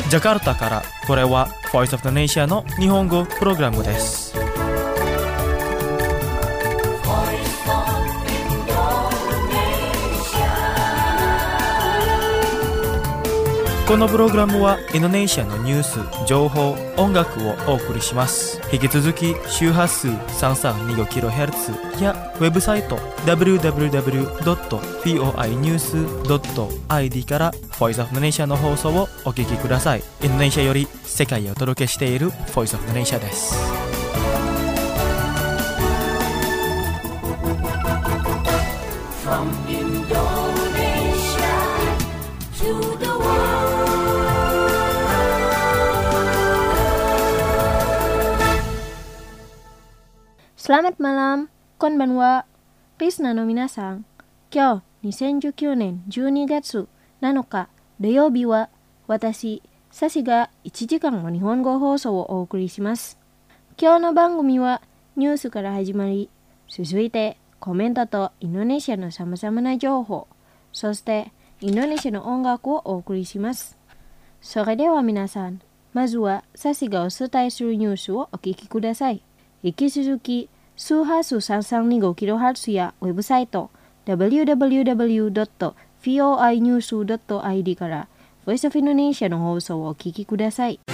ジャカルタからこれは Voice of the Nation の日本語プログラムです。このプログラムはインドネシアのニュース、情報、音楽をお送りします。引き続き周波数 3325kHz やウェブサイト www.voinews.id から Voice of the Nation の放送をお聞きください。インドネシアより世界へお届けしている Voice of the Nation です。From Indonesia to the Selamat malam, konbanwa, Risna no minasan. Kyou, 2019年12月7日土曜日は、私、サシが1時間の日本語放送をお送りします。今日の番組はニュースから始まり、続いてコメントとインドネシアのさまざまな情報、そしてインドネシアの音楽をお送りします。それでは皆さん、まずはサシがお伝えするニュースをお聞きください。引き続き、周波数 3325kHz やウェブサイト www.voinews.id から Voice of Indonesia の放送をお聞きください。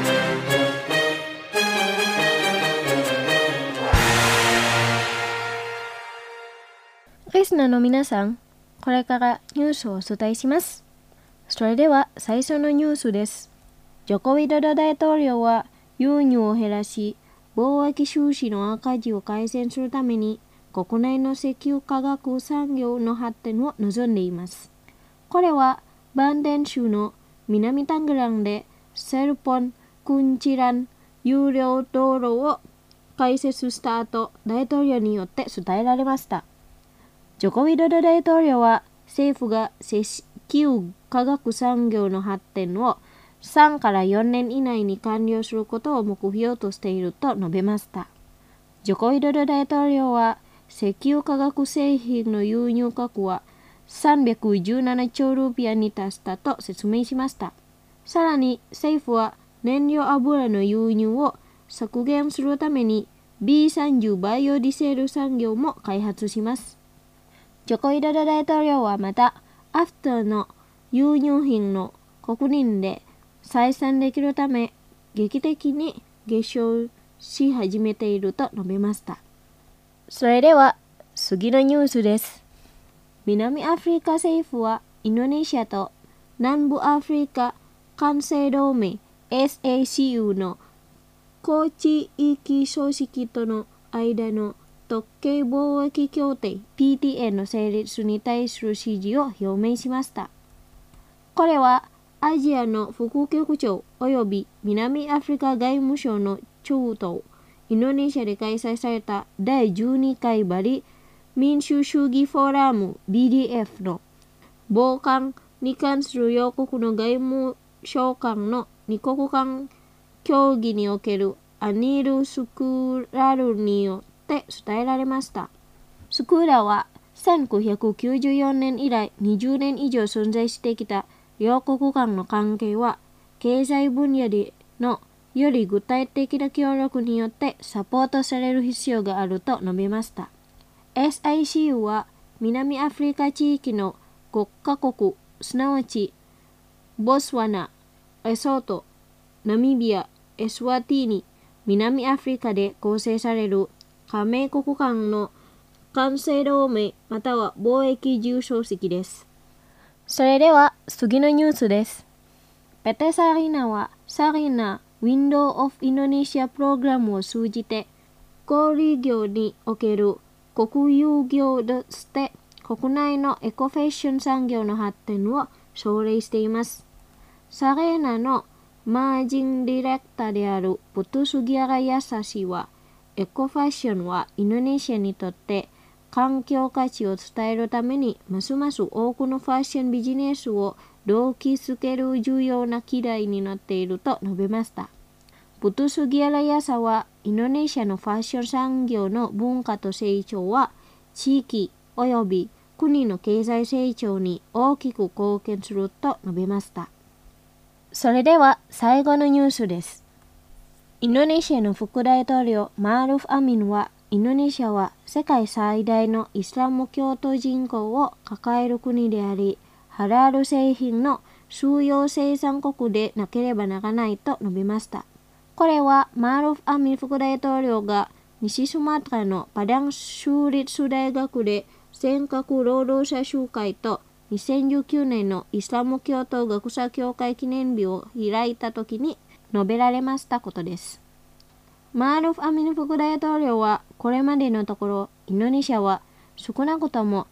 リスナーの皆さん、これからニュースをお伝えします。それでは最初のニュースです。ジョコウィドド大統領は輸入を減らし、貿易収支の赤字を改善するために国内の石油化学産業の発展を望んでいます。これはバンデン州の南タングランでセルポン・クンチラン有料道路を開設した後、大統領によって伝えられました。ジョコウィドド大統領は政府が石油化学産業の発展を3から4年以内に完了することを目標としていると述べました。ジョコウィドド大統領は石油化学製品の輸入額は317兆ルピアに達したと説明しました。さらに政府は燃料油の輸入を削減するために B30 バイオディゼル産業も開発します。ジョコウィドド大統領はまた、アフターの輸入品の国民で採算できるため劇的に減少し始めていると述べました。それでは次のニュースです。南アフリカ政府はインドネシアと南部アフリカ関税同盟 SACU の高地域組織との間の特権貿易協定 PTA の成立に対する支持を表明しました。これはアジアの副局長および南アフリカ外務省の長とインドネシアで開催された第12回バリ民主主義フォーラム BDF の傍観に関する両国の外務省間の二国間協議におけるアニール・スクラルによって伝えられました。スクラは1994年以来20年以上存在してきた両国間の関係は経済分野でのより具体的な協力によってサポートされる必要があると述べました。SICU は南アフリカ地域の5カ国、すなわちボツワナ、レソト、ナミビア、エスワティニ、南アフリカで構成される加盟国間の関税同盟または貿易重層式です。それでは次のニュースです。PT Sarina は Sarina Window of Indonesia プログラムを通じて小売業における国有業として国内のエコファッション産業の発展を奨励しています。Sarina のマージンディレクターであるプトゥスギアラヤサ氏はエコファッションはインドネシアにとって環境価値を伝えるためにますます多くのファッションビジネスを動機づける重要な議題になっていると述べました。プトゥスギアラヤサはインドネシアのファッション産業の文化と成長は地域及び国の経済成長に大きく貢献すると述べました。 それでは最後のニュースです。インドネシアの副大統領マールフ・アミンは、インドネシアは世界最大のイスラム教徒人口を抱える国であり、ハラール製品の主要生産国でなければならないと述べました。これはマールフ・アミン副大統領が西スマトラのパダン州立大学で尖閣労働者集会と2019年のイスラム教徒学者協会記念日を開いたときに述べられましたことです。マールフ・アミン副大統領はこれまでのところインドネシアは少なくとも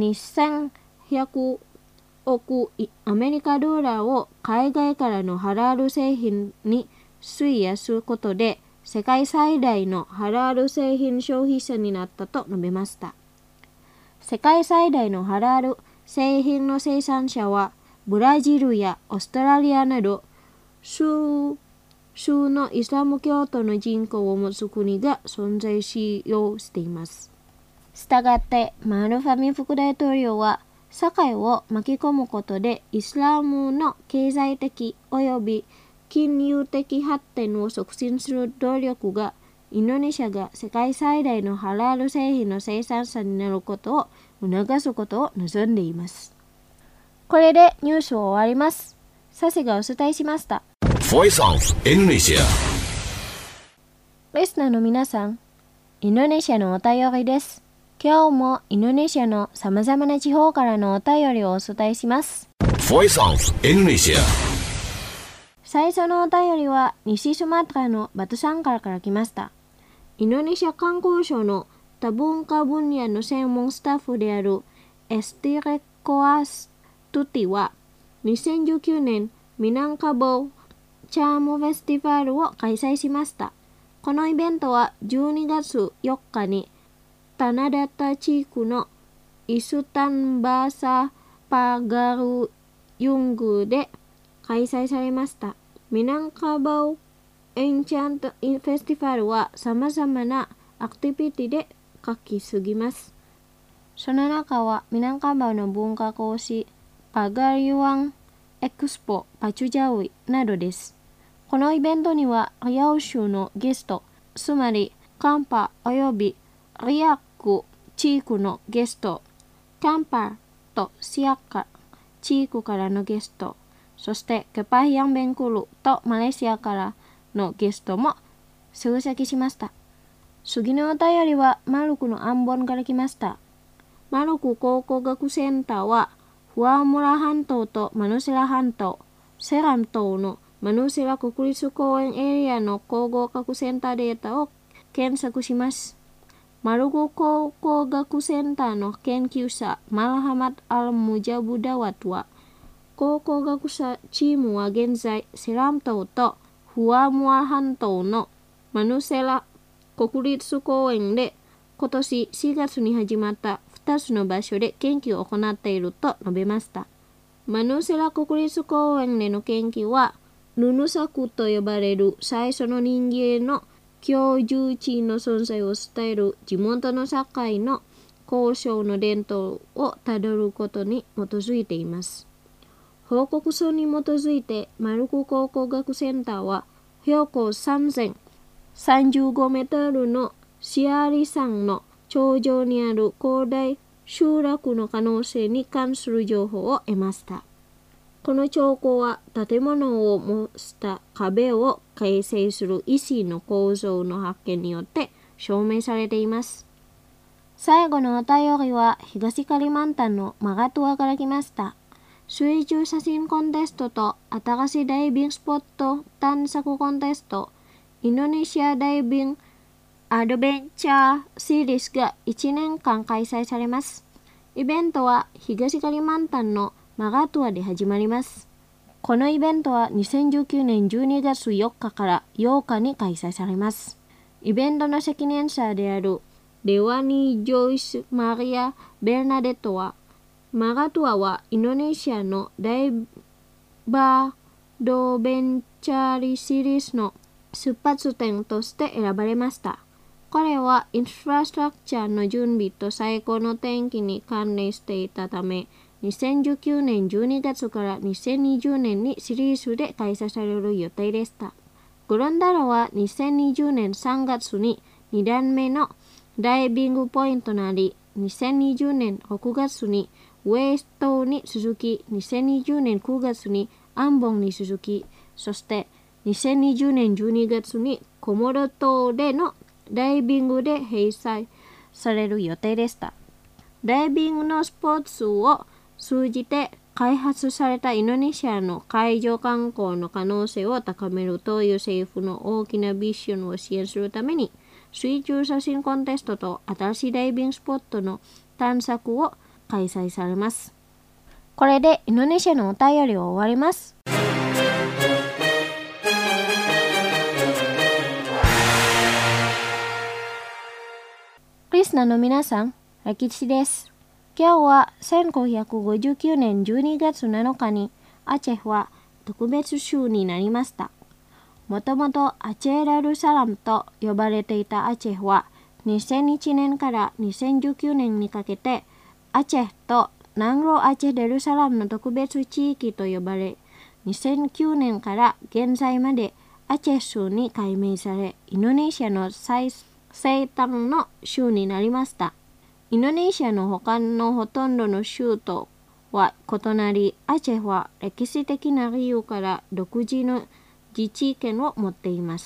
2100億アメリカドラを海外からのハラール製品に費やすことで世界最大のハラール製品消費者になったと述べました。世界最大のハラール製品の生産者はブラジルやオーストラリアなど数のイスラム教徒の人口を持つ国が存在しようしています。したがってマールフ・アミン副大統領は社会を巻き込むことでイスラムの経済的及び金融的発展を促進する努力がインドネシアが世界最大のハラール製品の生産者になることを促すことを望んでいます。これでニュースを終わります。サセがお伝えしました。 Voice of Indonesia。 リスナーの皆さん、インドネシアのお便りです。今日もインドネシアのさまざまな地方からのお便りをお伝えします。 Voice of Indonesia。 最初のお便りは西スマトラのバトサンカラから来ました。インドネシア観光省の多文化分野の専門スタッフであるエスティレコアストゥティは2019年ミナンカボチャームフェスティバルを開催しました。このイベントは12月4日にタナダタ地区のイスタンバーサパガルユングで開催されました。ミナンカボーエンチャントフェスティバルは様々なアクティビティで活気すぎます。その中はミナンカボーの文化講師パガルユワンエクスポパチュジャウイなどです。このイベントにはリアウ州のゲスト、つまりカンパおよびリアック地区のゲスト、カンパとシアカ地区からのゲスト、そしてケパヒアンベンクルとマレーシアからのゲストも出席しました。次のお便りはマルクのアンボンから来ました。マルク考古学センターはフアムラ半島とマヌセラ半島、セラム島のマヌセラ国立公園エリアの考古学センターデータを検索します。マルク考古学センターの研究者マルハマト・アル・ムジャブダワトは、考古学者チームは現在セラム島とフアムア半島のマヌセラ国立公園で今年4月に始まった2つの場所で研究を行っていると述べました。マヌセラ国立公園での研究はヌヌサクと呼ばれる最初の人間の居住地の存在を伝える地元の社会の交渉の伝統をたどることに基づいています。報告書に基づいてマルク考古学センターは標高3035メートルのシアリ山の頂上にある広大集落の可能性に関する情報を得ました。この兆候は建物を模した壁を形成する石の構造の発見によって証明されています。最後のお便りは東カリマンタンのマガトワから来ました。水中写真コンテストと新しいダイビングスポット探索コンテスト、インドネシアダイビングアドベンチャーシリーズが1年間開催されます。イベントは東カリマンタンのマガトワで始まります。このイベントは2019年12月4日から8日に開催されます。イベントの責任者であるデワニー・ジョイス・マリア・ベルナデットは、マガトワはインドネシアのダイバードベンチャーリシリーズの出発点として選ばれました。これはインフラストラクチャーの準備と最高の天気に関連していたため、 2019年12月から2020年にシリーズで開催される予定でした。グロンダラは2020年3月に2段目のダイビングポイントとなり、2020年6月にウェイス島に続き、2020年9月にアンボンに続き、そして2020年12月にコモロ島でのダイビングで閉催される予定でした。ダイビングのスポーツを通じて開発されたインドネシアの海上観光の可能性を高めるという政府の大きなビジョンを支援するために、水中写真コンテストと新しいダイビングスポットの探索を開催されます。これでインドネシアのお便りを終わります。リスナーの皆さん、歴史です。今日は1959年12月7日にアチェフは特別州になりました。もともとアチェラルサラムと呼ばれていたアチェフは2001年から2019年にかけてアチェフと南ロアチェデルサラムの特別地域と呼ばれ、2009年から現在までアチェ州に改名され、インドネシアの最西端の州になりました。インドネシアの他のほとんどの州とは異なり、アチェフは歴史的な理由から独自の自治権を持っています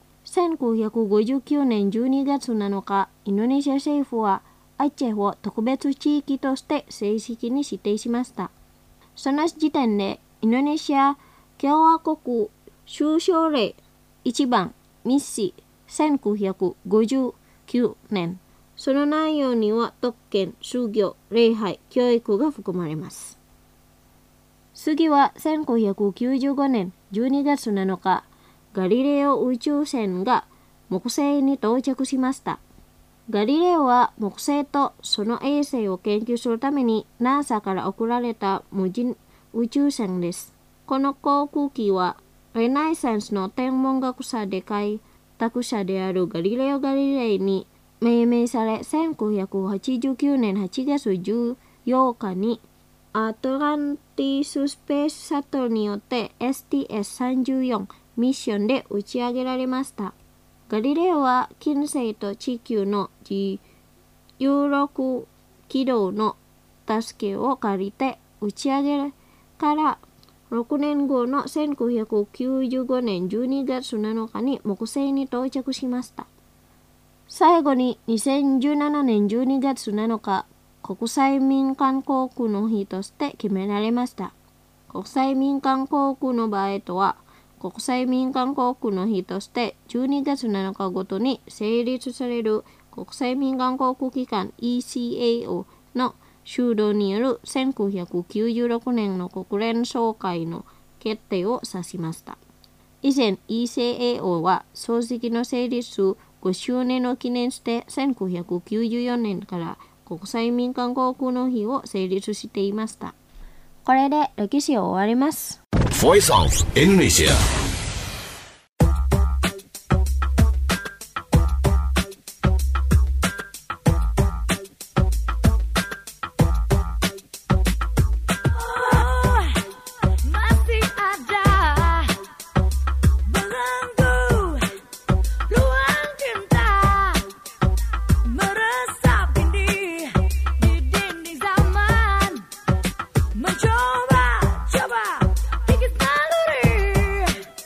。1959年12月7日、インドネシア政府はアチェフを特別地域として正式に指定しました。その時点で、インドネシア共和国州省令1番ミッシ1959年、その内容には特権、宗教、礼拝、教育が含まれます。次は1995年12月7日、ガリレオ宇宙船が木星に到着しました。ガリレオは木星とその衛星を研究するために NASA から送られた無人宇宙船です。この航空機はレナイサンスの天文学者で開拓者であるガリレオ・ガリレイに命名され、1989年8月14日にアトランティススペースシャトルによって STS-34 ミッションで打ち上げられました。ガリレオは金星と地球の自由落軌道の助けを借りて打ち上げから6年後の1995年12月7日に木星に到着しました。最後に2017年12月7日、国際民間航空の日として決められました。国際民間航空の場合とは、国際民間航空の日として12月7日ごとに成立される国際民間航空機関 ECAO の修道による1996年の国連総会の決定を指しました。以前 ECAO は創設の成立5周年を記念して1994年から国際民間航空の日を成立していました。これで歴史を終わります。 Voice of Indonesia. Mencoba, coba, tinggi naluri.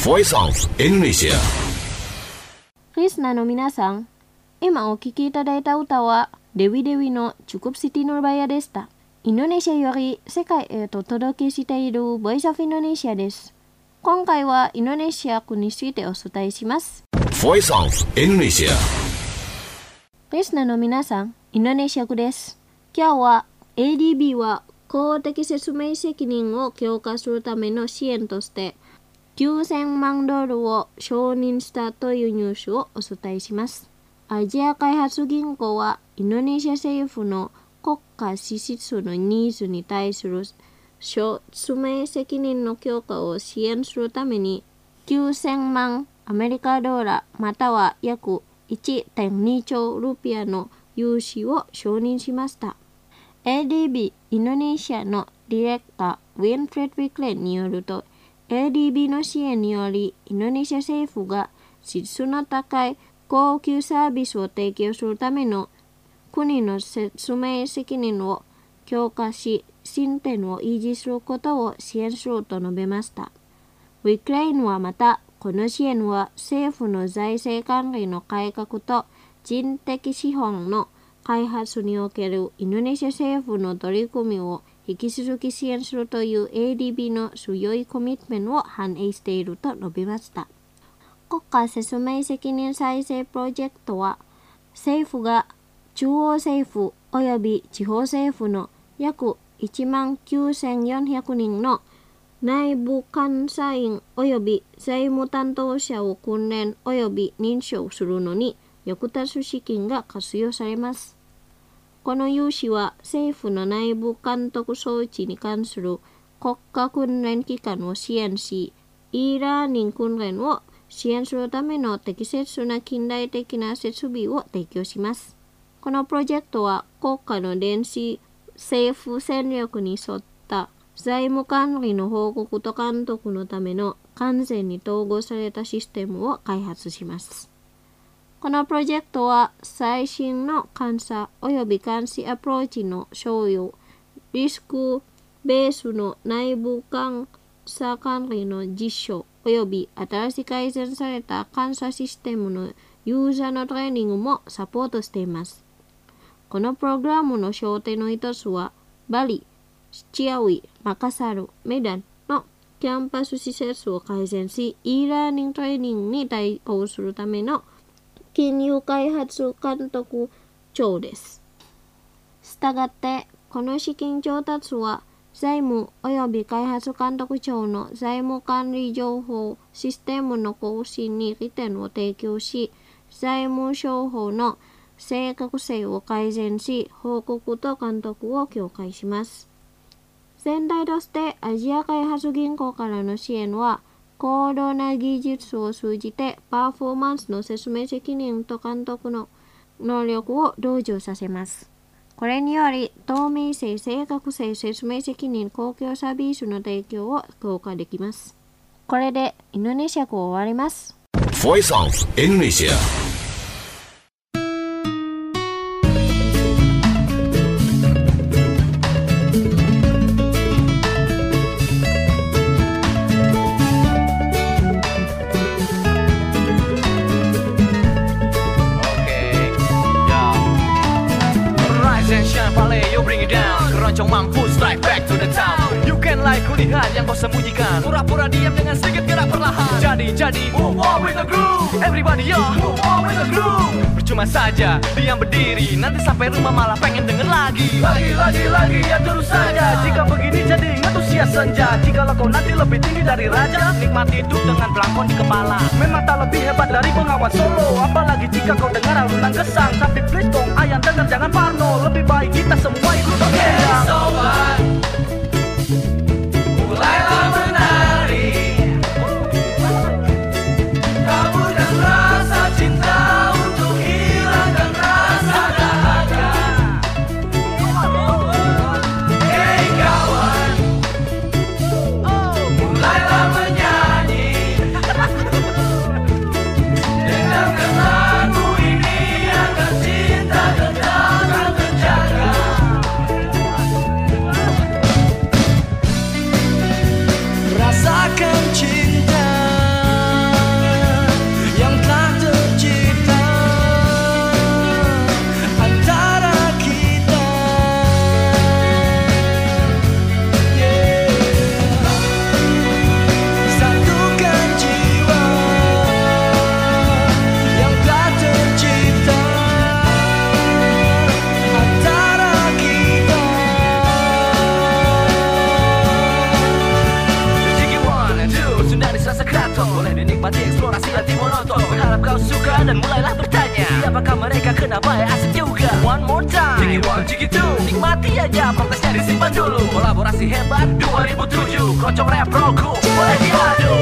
Voice of Indonesia. リスナーの皆さん、今お聴きいただいた歌はデビデビのCukup Siti Nurbayaでした。インドネシアより世界へと届けしている Voice of Indonesia です。今回はインドネシアについてお伝えします。 Voice of Indonesia. リスナーの皆さん、インドネシア語です。今日は ADB は公的説明責任を強化するための支援として$9000万を承認したというニュースをお伝えします。アジア開発銀行はインドネシア政府の国家支出のニーズに対する説明責任の強化を支援するために$9000万アメリカドルまたは約 1.2 兆ルピアの融資を承認しました。ADB インドネシアのディレクターウィンフレッド・ウィクレンによると、ADB の支援によりインドネシア政府が質の高い高級サービスを提供するための国の説明責任を強化し、進展を維持することを支援すると述べました。ウィクレインはまた、この支援は政府の財政管理の改革と人的資本の開発におけるインドネシア政府の取り組みを引き続き支援するという ADB の強いコミットメントを反映していると述べました。国家説明責任再生プロジェクトは、政府が中央政府及び地方政府の約19400人の内部監査員及び財務担当者を訓練及び認証するのに役立つ資金が活用されます。この融資は政府の内部監督装置に関する国家訓練機関を支援し、e-learning訓練を支援するための適切な近代的な設備を提供します。このプロジェクトは国家の電子政府戦略に沿った財務管理の報告と監督のための完全に統合されたシステムを開発します。このプロジェクトは最新の監査及び監視アプローチの所有、リスクベースの内部監査管理の実証及び新しい改善された監査システムのユーザーのトレーニングもサポートしています。このプログラムの焦点の一つはバリ、シアウィ、マカサル、メダンのキャンパス施設を改善し、e-learning トレーニングに対応するための金融開発監督庁です。したがって、この資金調達は財務及び開発監督庁の財務管理情報システムの更新に利点を提供し、財務商法の正確性を改善し、報告と監督を強化します。全体としてアジア開発銀行からの支援は、高度な技術を通じてパフォーマンスの説明責任と監督の能力を同乗させます。これにより透明性、正確性、説明責任、公共サービスの提供を強化できます。これでインドネシア語を終わります。 Voice of Indonesia. Keroncong mampu strike back to the town. You can like kulihat yang kau sembunyikan, pura-pura diam dengan sedikit gerak perlahan. Jadi move on with the groove. Everybody yo move on with the groove. Percuma saja diam berdiri, nanti sampai rumah malah pengen denger lagi. Lagi ya terus saja. Jika begini jadi ngetusias senja. Jikalau kau nanti lebih tinggi dari raja, nikmati hidup dengan belangkon di kepala. Memang tak lebih hebat dari pengawan Solo. Apalagi jika kau dengar alunan gesang. Tapi please dong ayam dengar jangan parno. Lebih baik kita semua ikut berbeda. Sobat, mulailah menari. Taburkan rasa cinta untuk hilangkan rasa dahaga. Hey kawan, mulailah menyanyi. Dengarkan lagu ini agar cinta tetap terjaga. Menikmati eksplorasi hati monoton. Berharap kau suka dan mulailah bertanya, siapakah mereka, kenapa ya asik juga. One more time, Jiggy one, Jiggy two. Nikmati aja, protesnya disimpan dulu. Kolaborasi hebat 2007, Kocok Rap Roku, boleh diadu.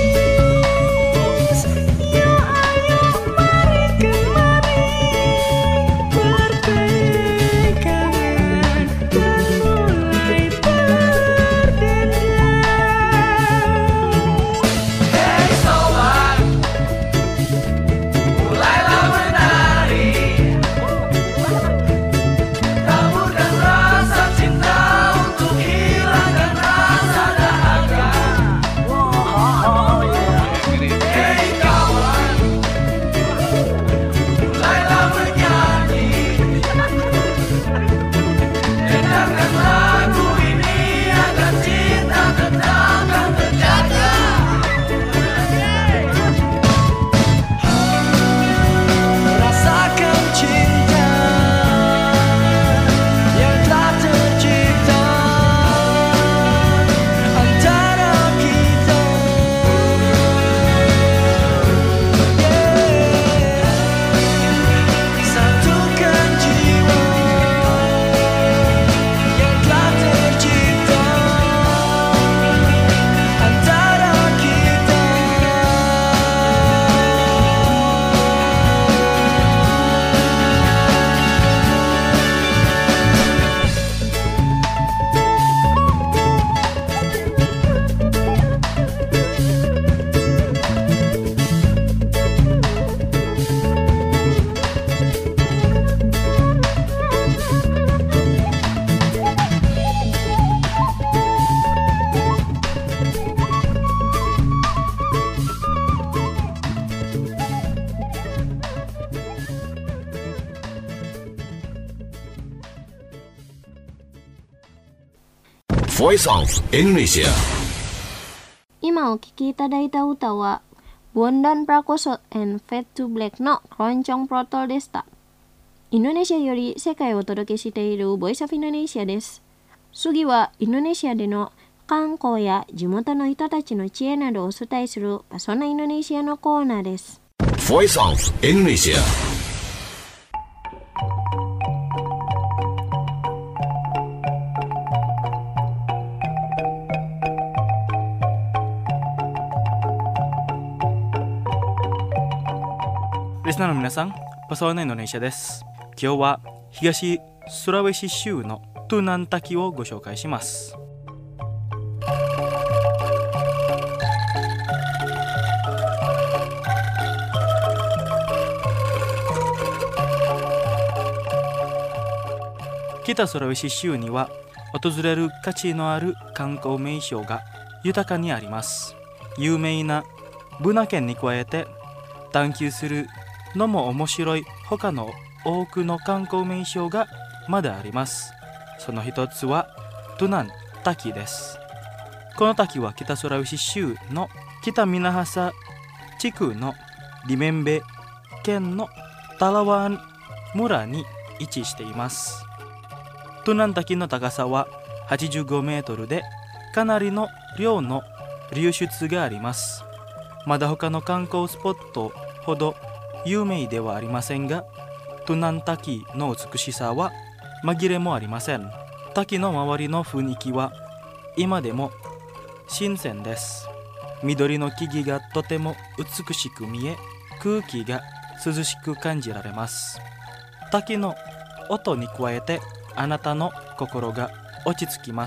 Voice of Indonesia。 今お聴きいただいた歌はBondan Prakoso and Fade to Black の Keroncong Protol でした。インドネシアより世界をお届けしている Voice of Indonesia です。次はインドネシアでの観光や地元の人たちの知恵などをお伝えするパソナインドネシアのコーナーです。 Voice of Indonesia。 リスナーの皆さん、パソナインドネシアです。今日は東スラウェシ州のトゥナン滝をご紹介します。北スラウェシ州には訪れる価値のある観光名所が豊かにあります。有名なブナ県に加えて探求するのも面白い他の多くの観光名所がまだあります。その一つはトゥナン滝です。この滝は北スラウェシ州の北ミナハサ地区のリメンベ県のタラワン村に位置しています。トゥナン滝の高さは85メートルでかなりの量の流出があります。まだ他の観光スポットほど有名ではありませんが、トゥナン滝の美しさは紛れもありません。滝の周りの雰囲気は今でも新鮮です。緑の木々がとても美しく見え、空気が涼しく感じられます。滝の音に加えてあなたの心が落ち着きます。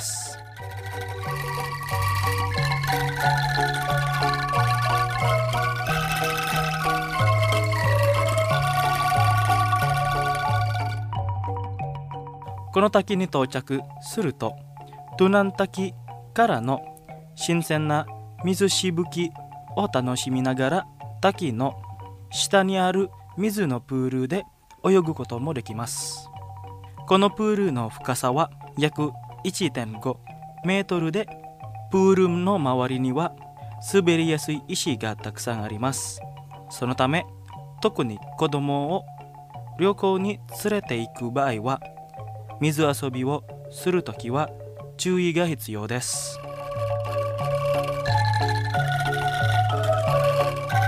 この滝に到着すると、トゥナン滝からの新鮮な水しぶきを楽しみながら、滝の下にある水のプールで泳ぐこともできます。このプールの深さは約 1.5 メートルで、プールの周りには滑りやすい石がたくさんあります。そのため、特に子供を旅行に連れて行く場合は、水遊びをするときは注意が必要です。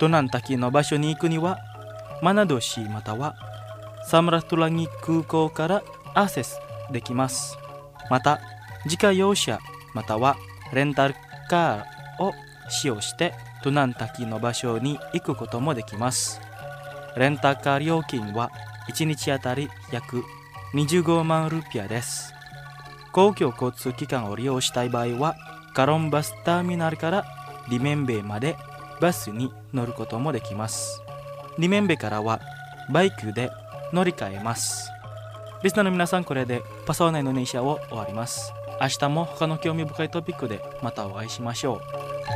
トナン滝の場所に行くにはマナド市またはサムラトゥラギ空港からアクセスできます。また自家用車またはレンタルカーを使用してトナン滝の場所に行くこともできます。レンタカー料金は1日あたり約25万ルピアです。公共交通機関を利用したい場合はカロンバスターミナルからリメンベまでバスに乗ることもできます。リメンベからはバイクで乗り換えます。リスナーの皆さん、これでパソナインドネシアを終わります。明日も他の興味深いトピックでまたお会いしましょう。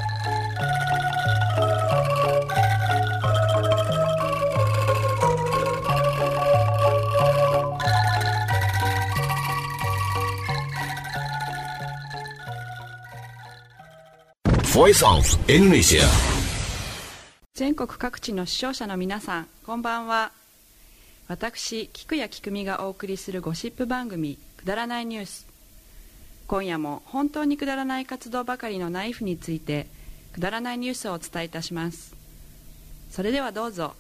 Voice of Indonesia。 全国各地の視聴者の皆さん、こんばんは。私、菊谷菊美がお送りするゴシップ番組、くだらないニュース。今夜も本当にくだらない活動ばかりのナイフについて、くだらないニュースをお伝えいたします。それではどうぞ。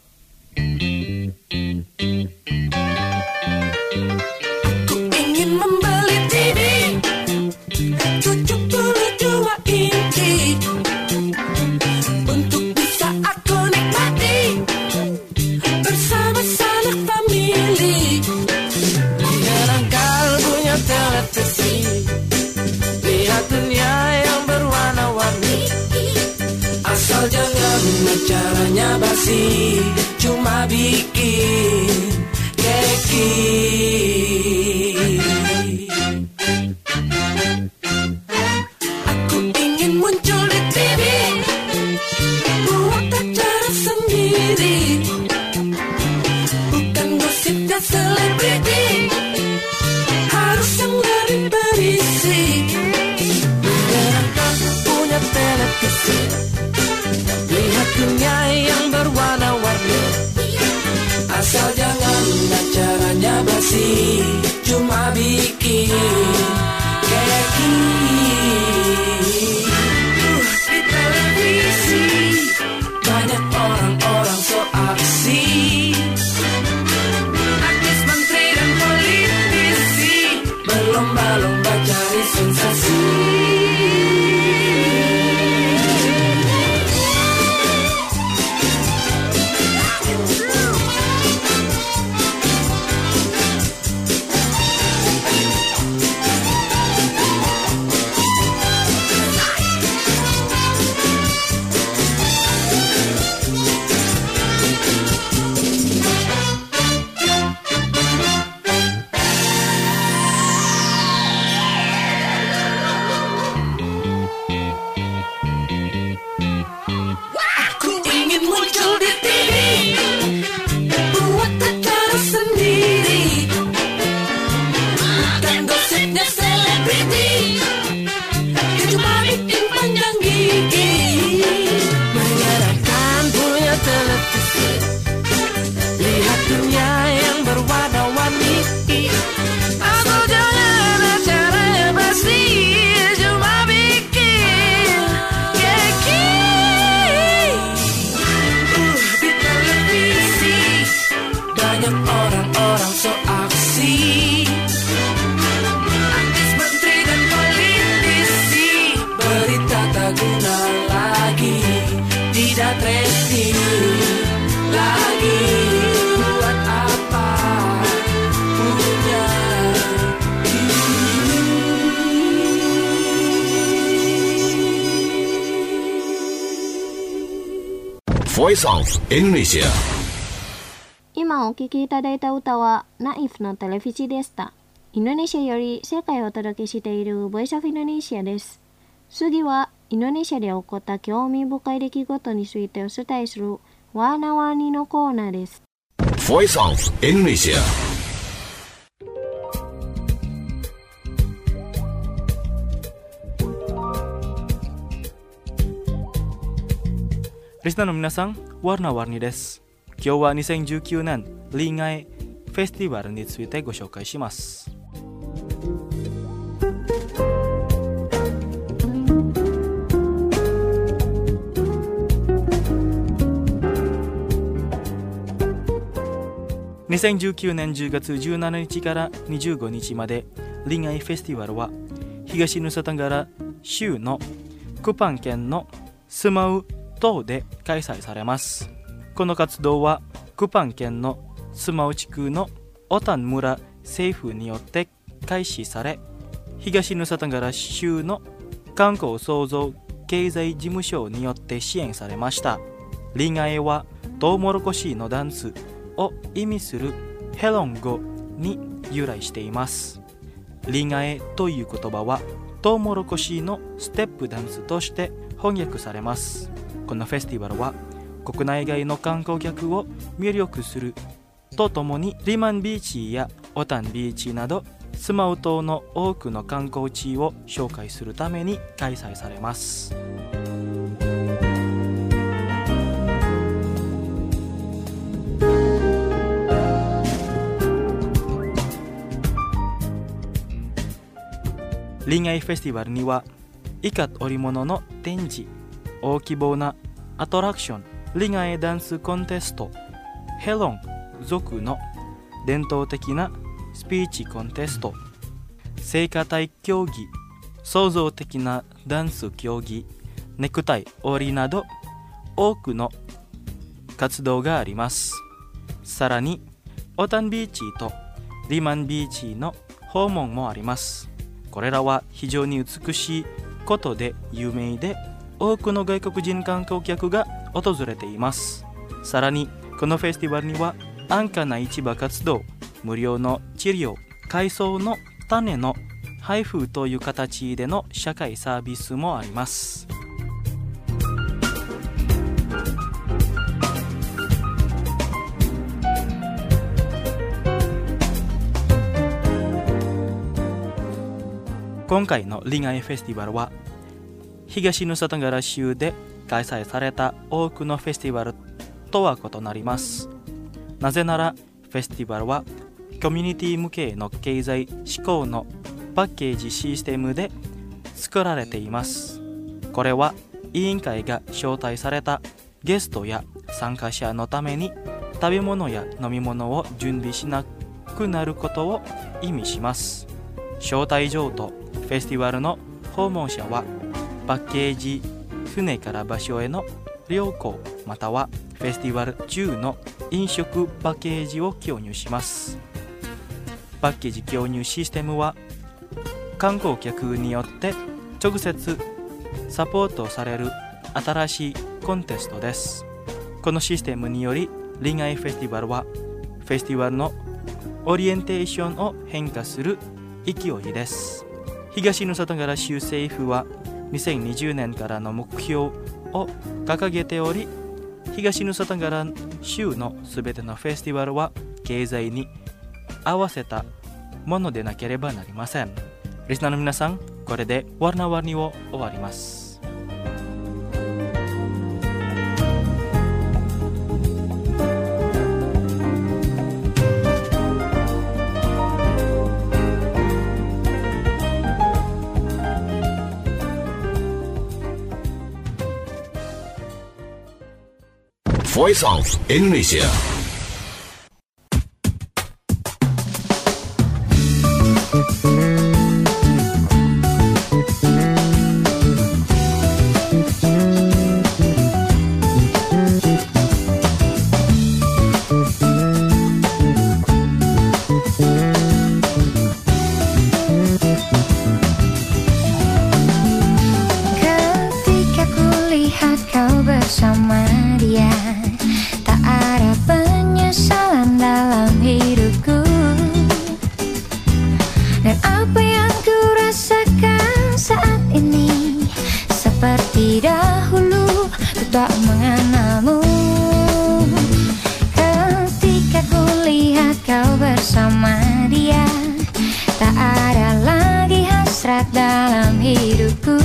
Caranya basi, cuma bikin keki. Aku ingin muncul di TV, buat acara sendiri, bukan gosipnya selebriti, harus yang lebih berisi. Menyenangkan punya televisi, lihat dunia yang berwarna-warni, asal jangan acaranya basi, cuma bikin keki. Di televisi banyak orang-orang so aksi, artis, menteri dan politisi berlomba-lomba cari sensasi. Voice of Indonesia。 今お聴きいただいた歌はナイフのテレビジでした。インドネシアより世界をお届けしている Voice of Indonesia です。次はインドネシアで起こった興味深い出来事についてお伝えするワーナワニのコーナーです。 Voice of Indonesia。 リスナーの皆さん、ワーナワニです。今日は2019年恋愛フェスティバルについてご紹介します。 2019年10月17日から25日まで恋愛フェスティバルは東ヌサタンガラ州のクパン県のスマウ島で開催されます。この活動はクパン県のスマウ地区のオタン村政府によって開始され、東ヌサタンガラ州の観光創造経済事務所によって支援されました。リンガエはトウモロコシのダンスを意味するヘロン語に由来しています。リンガエという言葉はトウモロコシのステップダンスとして翻訳されます。このフェスティバルは国内外の観光客を魅力するとともにリマンビーチやオタンビーチなどスマウ島の多くの観光地を紹介するために開催されます。恋愛フェスティバルにはイカ織物の展示、大規模なアトラクション、恋愛ダンスコンテスト、ヘロン族の伝統的なスピーチコンテスト、聖歌隊競技、創造的なダンス競技、ネクタイ織りなど多くの活動があります。さらにオタンビーチとリマンビーチの訪問もあります。これらは非常に美しいことで有名で、多くの外国人観光客が訪れています。さらにこのフェスティバルには安価な市場活動、無料の治療、海藻の種の配布という形での社会サービスもあります。今回の恋愛フェスティバルは東ヌサタンガラ州で開催された多くのフェスティバルとは異なります。なぜならフェスティバルはコミュニティ向けの経済志向のパッケージシステムで作られています。これは委員会が招待されたゲストや参加者のために食べ物や飲み物を準備しなくなることを意味します。招待状とフェスティバルの訪問者はパッケージ船から場所への旅行またはフェスティバル中の飲食パッケージを共有します。パッケージ共有システムは観光客によって直接サポートされる新しいコンテストです。このシステムにより恋愛フェスティバルはフェスティバルのオリエンテーションを変化する勢いです。東ヌサタンガラ州政府は2020年からの目標を掲げており、東ヌサタンガラ州のすべてのフェスティバルは経済に合わせたものでなければなりません。リスナーの皆さん、これでワルナワニを終わります。 Voice of Indonesia. Ketika kulihat kau bersama dia, tak ada penyesalan dalam hidupku. Dan apa yang ku rasakan saat ini, seperti dahulu ku tak mengenalmu. Ketika kulihat kau bersama dia, tak ada lagi hasrat dalam hidupku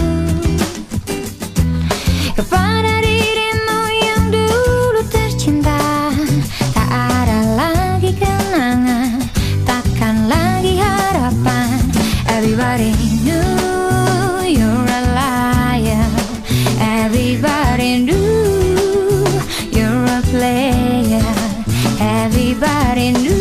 kepada dirimu yang dulu tercinta. Tak ada lagi kenangan, takkan lagi harapan. Everybody knew you're a liar. Everybody knew you're a player. Everybody knew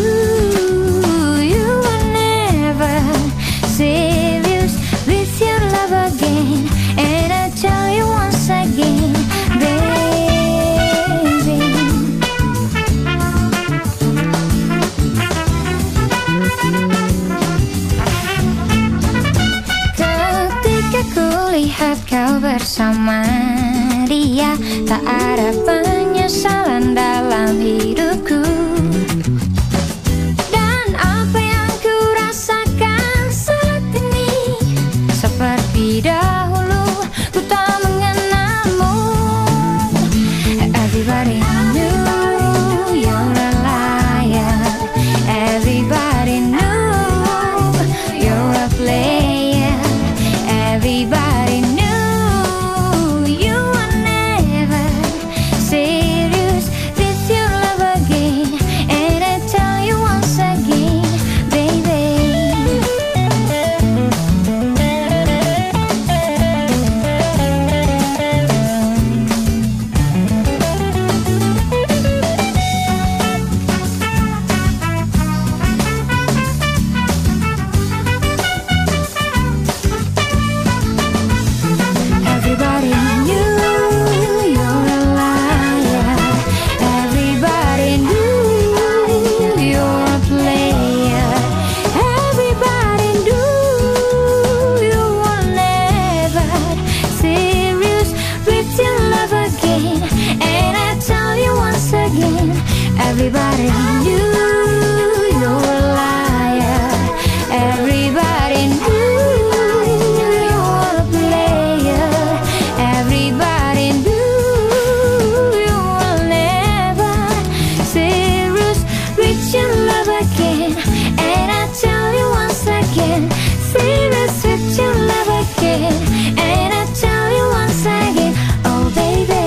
tak ada penyesalan dalam hidupku. Dan apa yang ku rasakan saat ini, seperti dahulu ku tak mengenalmu. Everybody knew you're a liar. Everybody knew you're a player. Everybody knew you were never serious with your love again. And I tell you once again, baby. Everybody knew you're a liar. Everybody knew you're a player. Everybody knew you were never serious with your love again. And I tell you once again, everybody knew you're a liar. Everybody knew you were a player. Everybody knew you were never serious with your love again. And I tell you once again, serious with your love again. And I tell you once again, oh baby.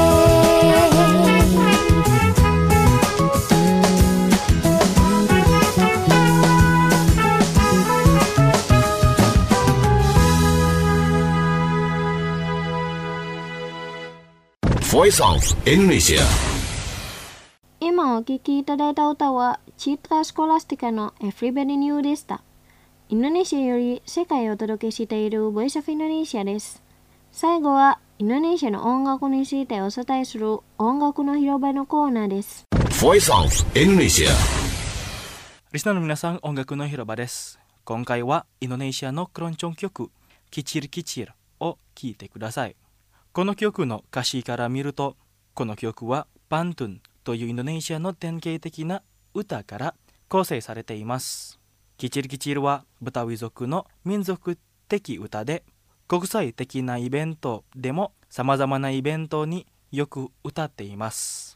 Voice of Indonesia. 今お聴きいただいた歌はチータースコラスティカの Everybody Knew でした。インドネシアより世界をお届けしている Voice of Indonesia です。最後はインドネシアの音楽についてお伝えする音楽の広場のコーナーです。 Voice of Indonesia. リスナーの皆さん、音楽の広場です。今回はインドネシアのクロンチョン曲キチルキチルを聴いてください。この曲の歌詞から見ると、この曲はパントゥンというインドネシアの典型的な歌から構成されています。キチルキチルはブタウイ族の民族的歌で、国際的なイベントでも様々なイベントによく歌っています。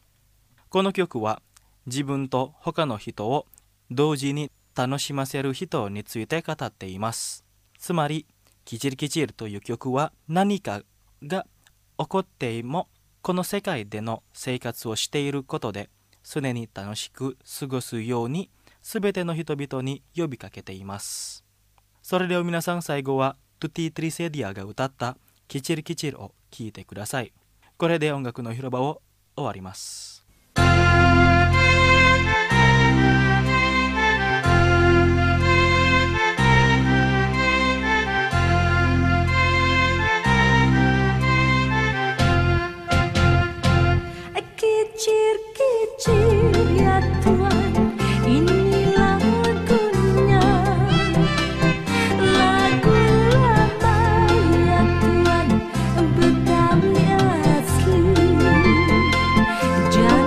この曲は自分と他の人を同時に楽しませる人について語っています。つまりキチルキチルという曲は何かが起こってもこの世界での生活をしていることで常に楽しく過ごすようにすべての人々に呼びかけています。それでは皆さん、最後はトゥティ・トリセディアが歌ったキチルキチルを聴いてください。これで音楽の広場を終わります。 Kecil-kecil ya Tuhan, inilah lagunya. Lagu lama ya Tuhan, Betawi asli.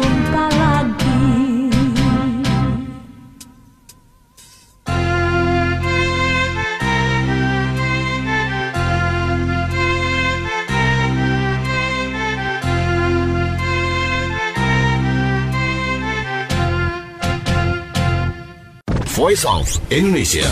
jumpa lagi. Voice of Indonesia.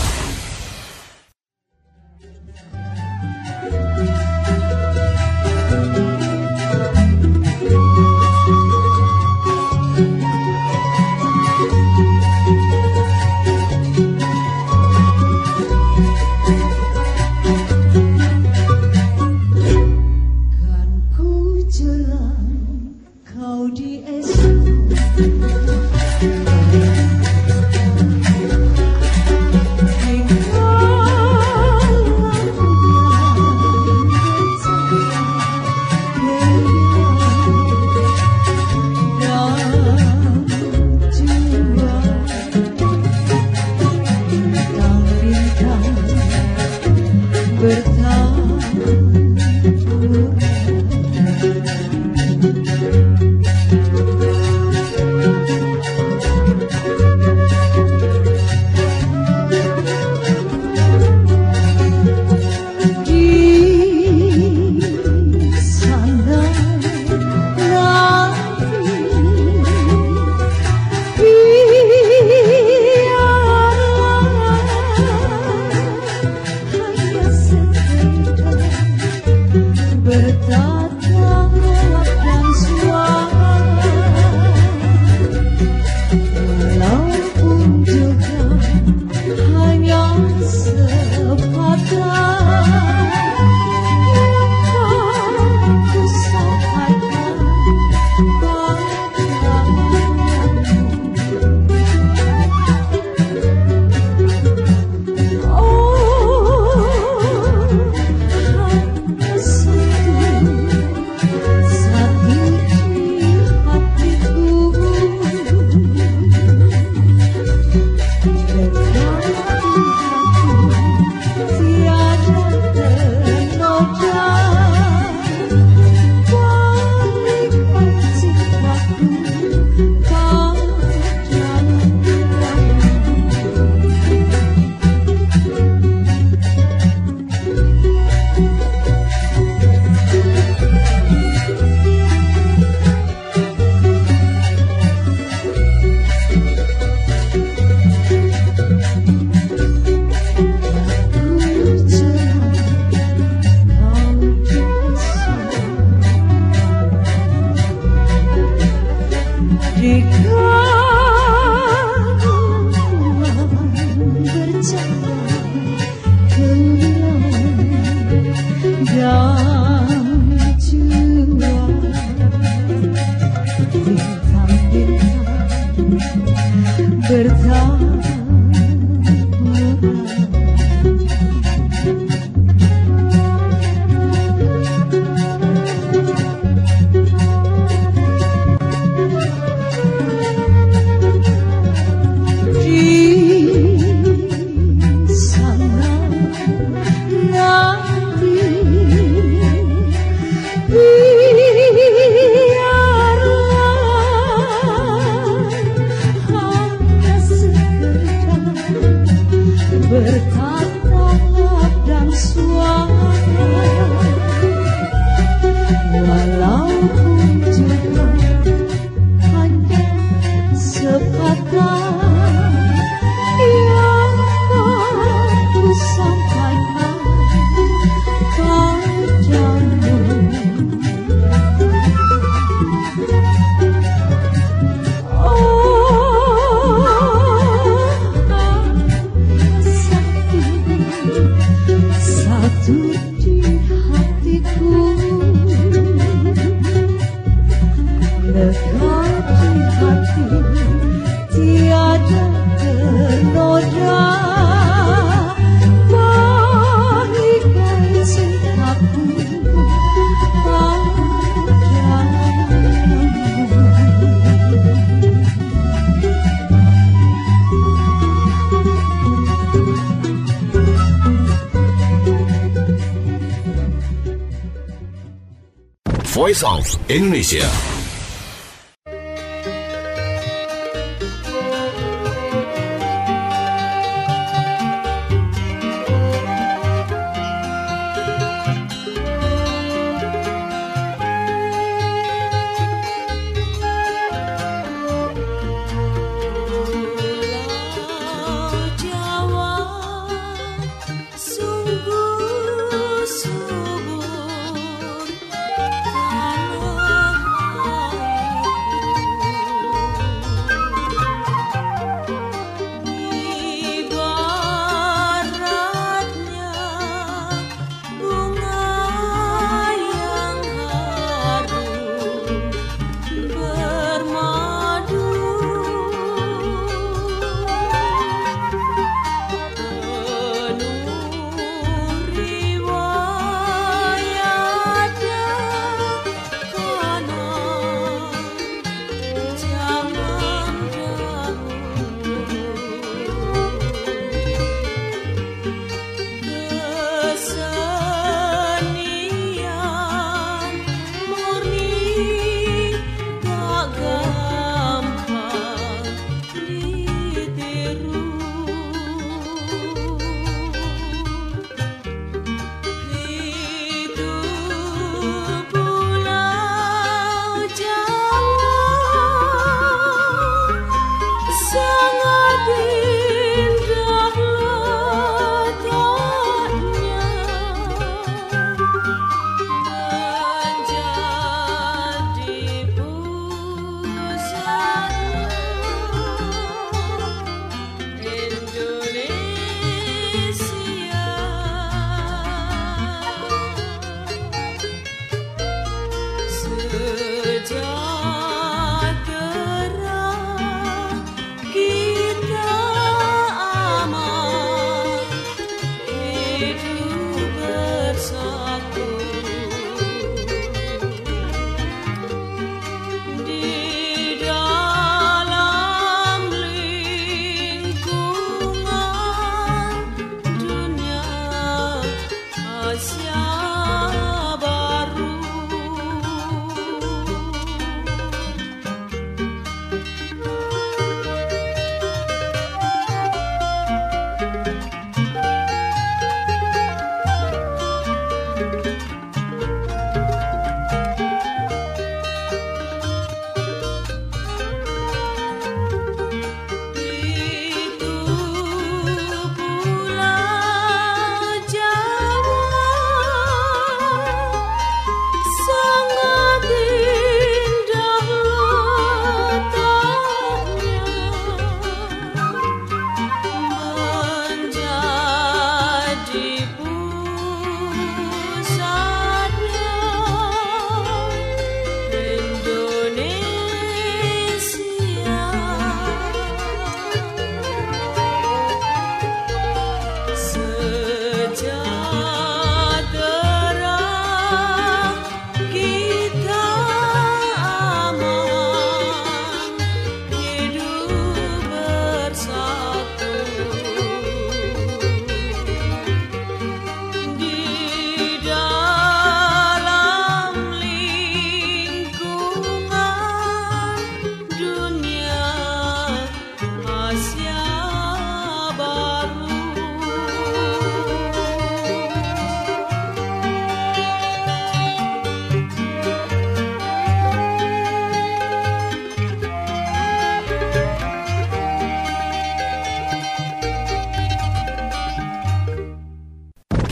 Voice of Indonesia.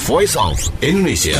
Voice of Indonesia.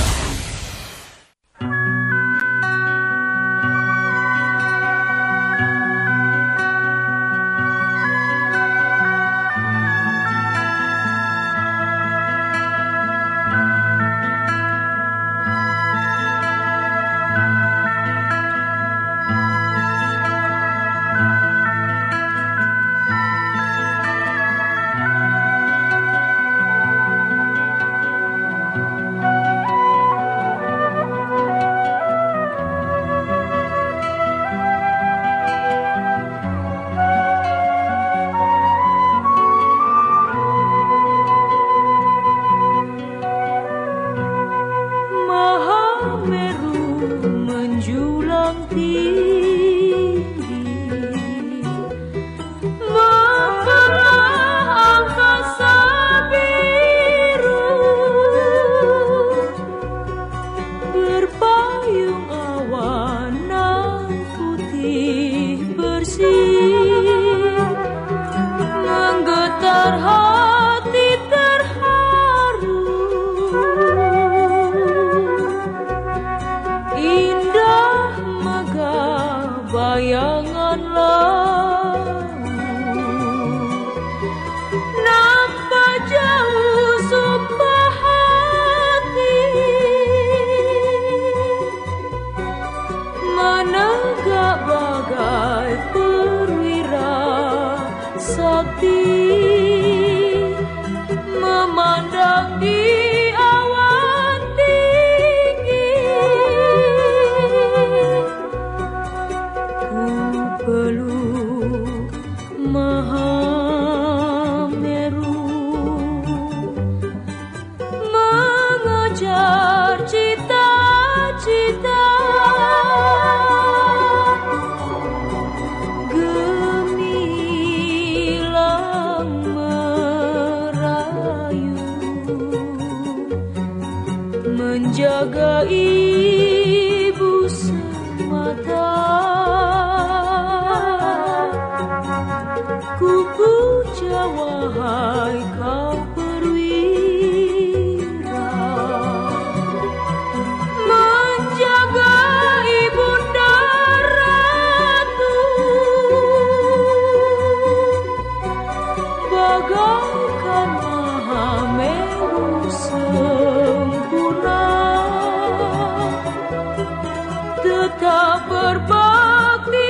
Menjaga ibu semata, ku puja wahai kau perwira, menjaga ibunda ratu, bagaikan Mahameru sempurna, tetap berbakti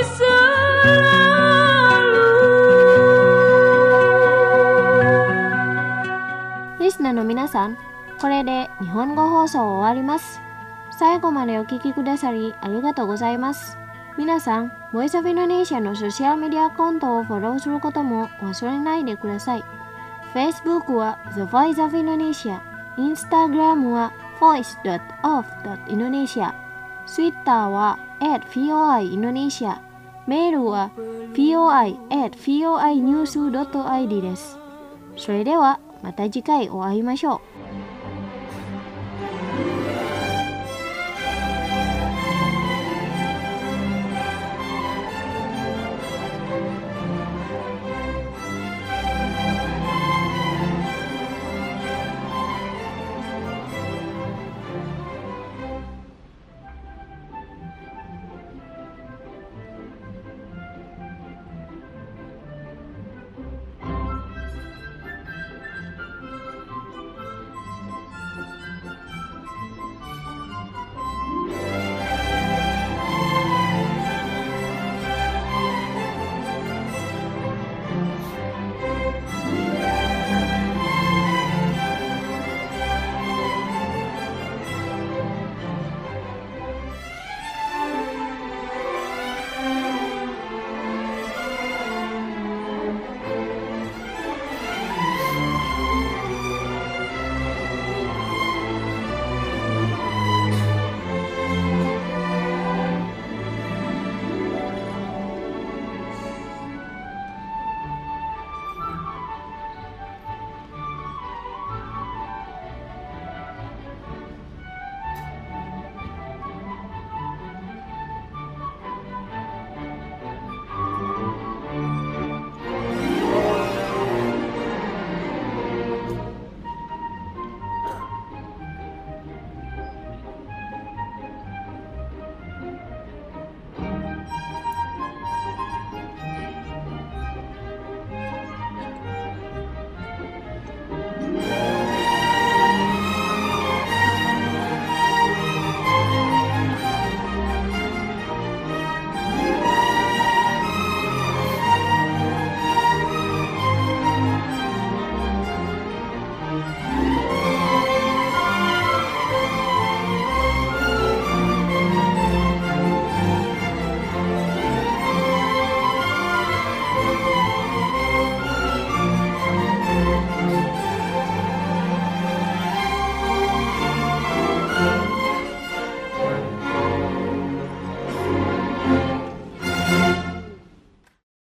selalu. Listenerの皆さん、これで日本語放送を終わります。最後までお聞きくださりありがとうございます。皆さん、ボイスオブインドネシアのソシャルメディアアカウントをフォローすることも忘れないでください。Facebook は The Voice of Indonesia、Instagram は voice.of.indonesia、Twitter は@voiindonesia、メールは voi@voinews.id です。それではまた次回お会いましょう。